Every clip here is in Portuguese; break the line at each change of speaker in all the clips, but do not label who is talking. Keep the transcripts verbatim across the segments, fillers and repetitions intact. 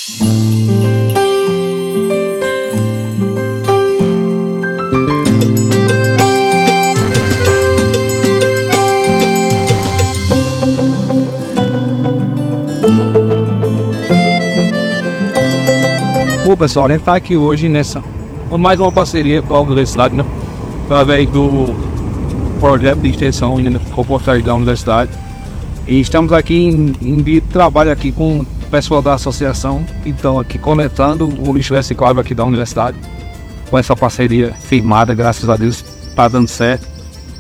Bom, pessoal, a gente está aqui hoje nessa mais uma parceria com a universidade, né? Através do projeto de extensão e reportagem da universidade. E estamos aqui em, em trabalho aqui com o pessoal da associação, então aqui conectando o lixo reciclável aqui da universidade, com essa parceria firmada, graças a Deus, está dando certo.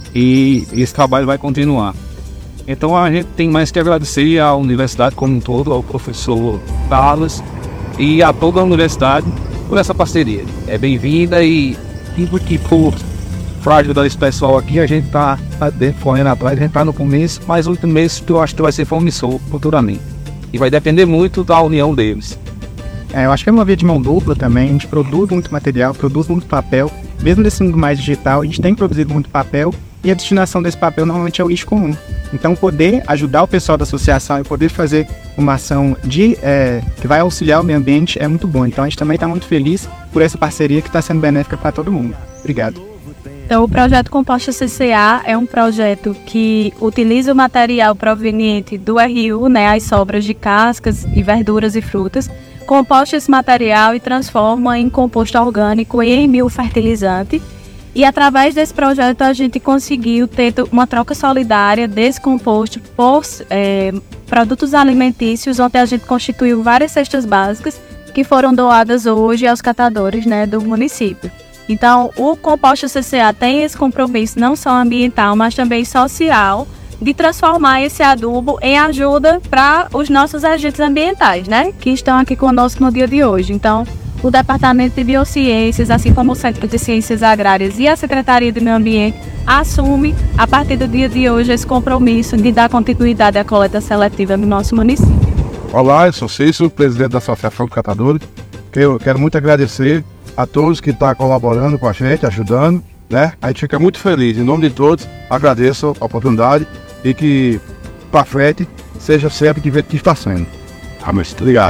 E esse trabalho vai continuar. Então a gente tem mais que agradecer à universidade como um todo, ao professor Carlos e a toda a universidade por essa parceria. É bem-vinda e, e por ajudar esse pessoal aqui, a gente está tá correndo atrás, a gente está no começo, mas o último mês eu acho que vai ser promissor futuramente. E vai depender muito da união deles.
É, eu acho que é uma via de mão dupla também, a gente produz muito material, produz muito papel, mesmo desse mundo mais digital, a gente tem produzido muito papel e a destinação desse papel normalmente é o lixo comum. Então poder ajudar o pessoal da associação e poder fazer uma ação de, é, que vai auxiliar o meio ambiente é muito bom. Então a gente também está muito feliz por essa parceria que está sendo benéfica para todo mundo. Obrigado.
Então, o projeto Composta C C A é um projeto que utiliza o material proveniente do R U, né, as sobras de cascas e verduras e frutas, composta esse material e transforma em composto orgânico e em biofertilizante. E através desse projeto a gente conseguiu ter uma troca solidária desse composto por é, produtos alimentícios, onde a gente constituiu várias cestas básicas que foram doadas hoje aos catadores, né, do município. Então, o Composta C C A tem esse compromisso não só ambiental, mas também social, de transformar esse adubo em ajuda para os nossos agentes ambientais, né, que estão aqui conosco no dia de hoje. Então, o Departamento de Biociências, assim como o Centro de Ciências Agrárias e a Secretaria de Meio Ambiente, assume, a partir do dia de hoje, esse compromisso de dar continuidade à coleta seletiva no nosso município.
Olá, eu sou Cícero, presidente da Associação de Catadores. Eu quero muito agradecer a todos que estão colaborando com a gente, ajudando, né? A gente fica muito feliz. Em nome de todos, agradeço a oportunidade e que, para frente, seja sempre que, que está sendo. Amém. Obrigado.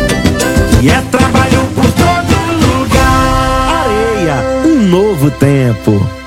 E é trabalho por todo lugar. Areia, um novo tempo.